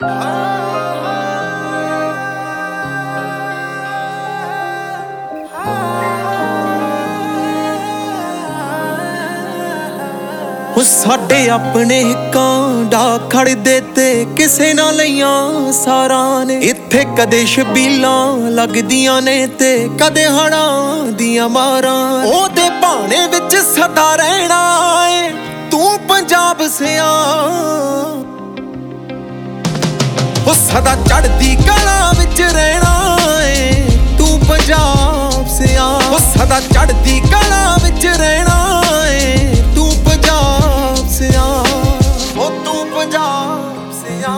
ਸਾਡੇ ਆਪਣੇ ਕਾਂਡਾ ਖੜਦੇ ਤੇ ਕਿਸੇ ਨਾ ਲਈਆਂ ਸਾਰਾਂ ਨੇ। ਇੱਥੇ ਕਦੇ ਛਬੀਲਾਂ ਲੱਗਦੀਆਂ ਨੇ ਤੇ ਕਦੇ ਹੜਾਂ ਦੀਆਂ ਮਾਰਾਂ। ਉਹਦੇ ਭਾਣੇ ਵਿੱਚ ਸਦਾ ਰਹਿਣਾ ਏ ਤੂੰ ਪੰਜਾਬ ਸਿਆਂ। ਉਹ ਸਦਾ ਚੜ੍ਹਦੀ ਕਲਾ ਵਿੱਚ ਰਹਿਣਾ ਏ ਤੂੰ ਪੰਜਾਬ ਸਿਆਂ। ਉਹ ਸਦਾ ਚੜ੍ਹਦੀ ਕਲਾ ਵਿੱਚ ਰਹਿਣਾ ਏ ਤੂੰ ਪੰਜਾਬ ਸਿਆਂ। ਉਹ ਤੂੰ ਪੰਜਾਬ ਸਿਆਂ।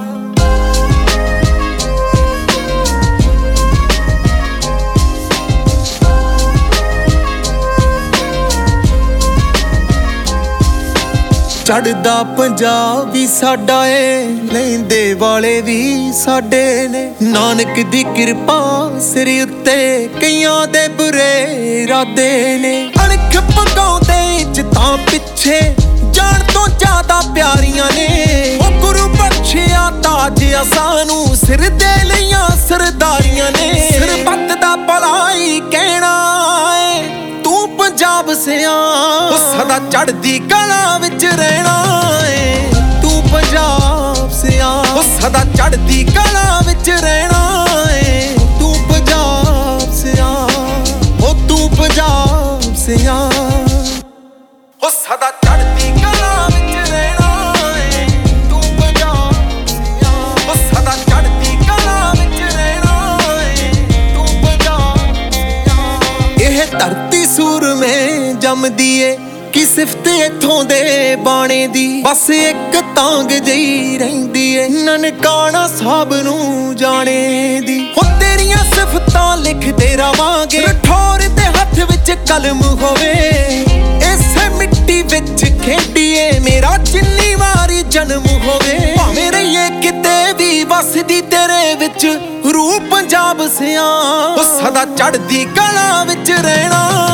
ਚੜ੍ਹਦਾ ਪੰਜਾਬ ਵੀ ਸਾਡਾ ਏ ਲੈਂਦੇ ਵਾਲੇ ਵੀ ਸਾਡੇ ਨੇ। ਨਾਨਕ ਦੀ ਕਿਰਪਾ ਸਿਰ ਉੱਤੇ ਕਈਆਂ ਦੇ ਬੁਰੇ ਇਰਾਦੇ ਨੇ। ਅਣਖ ਪਕਾਉਂਦੇ ਇੱਜ਼ਤਾਂ ਪਿੱਛੇ ਜਾਣ ਤੋਂ ਜ਼ਿਆਦਾ ਪਿਆਰੀਆਂ ਨੇ। ਉਹ ਗੁਰੂ ਬਖਸ਼ਿਆ ਤਾਜ ਸਾਨੂੰ ਸਿਰ ਦੇ ਲਈਆਂ ਸਰਦਾਰੀਆਂ ਨੇ। ਸਰਬੱਤ ਦਾ ਭਲਾਈ ਕਹਿਣਾ ਏ ਤੂੰ ਪੰਜਾਬ ਸਿਆਂ। ਉਹ ਸਦਾ ਚੜ੍ਹਦੀ ਕਲਾ ਵਿੱਚ ਰਹਿਣਾ ਏ ਤੂੰ ਪੰਜਾਬ ਸਿਆਂ। ਉਹ ਸਦਾ ਚੜ੍ਹਦੀ ਕਲਾ ਵਿੱਚ ਰਹਿਣਾ ਏ ਤੂੰ ਪੰਜਾਬ ਸਿਆਂ। ਉਹ ਤੂੰ ਪੰਜਾਬ ਸਿਆਂ। ਉਹ ਸਦਾ ਚੜ੍ਹਦੀ ਕਲਾ ਵਿੱਚ ਰਹਿਣਾ ਏ ਤੂੰ ਪੰਜਾਬ ਸਿਆਂ। ਉਹ ਸਦਾ ਚੜ੍ਹਦੀ ਕਲਾ ਵਿੱਚ ਰਹਿਣਾ ਏ ਤੂੰ ਪੰਜਾਬ ਸਿਆਂ। ਇਹ ਧਰਤੀ ਸੂਰਮੇ ਜੰਮਦੀ ਏ ਕੀ ਸਿਫਤ ਇੱਥੋਂ ਦੇ ਬਾਣੇ ਦੀ। ਬਸ ਇੱਕ ਤਾਂਗ ਜਿਹੀ ਰਹਿੰਦੀ ਏ ਨਨਕਾਣਾ ਸਾਹਿਬ ਨੂੰ ਜਾਣੇ ਦੀ। ਹੋ ਤੇਰੀਆਂ ਸਿਫਤਾਂ ਲਿਖਦੇ ਰਵਾਂਗੇ ਠੌਰ ਦੇ ਹੱਥ ਵਿੱਚ ਕਲਮ ਹੋਵੇ। ਇਸੇ ਮਿੱਟੀ ਵਿੱਚ ਖੇਡੀਏ ਮੇਰਾ ਜਿੰਨੀ ਵਾਰੀ ਜਨਮ ਹੋਵੇ। ਭਾਵੇਂ ਰਹੀਏ ਕਿਤੇ ਵੀ ਵਸਦੀ ਤੇਰੇ ਵਿੱਚ ਰੂਹ ਪੰਜਾਬ ਸਿਆਂ। ਉਹ ਸਦਾ ਚੜ੍ਹਦੀ ਕਲਾ ਵਿੱਚ ਰਹਿਣਾ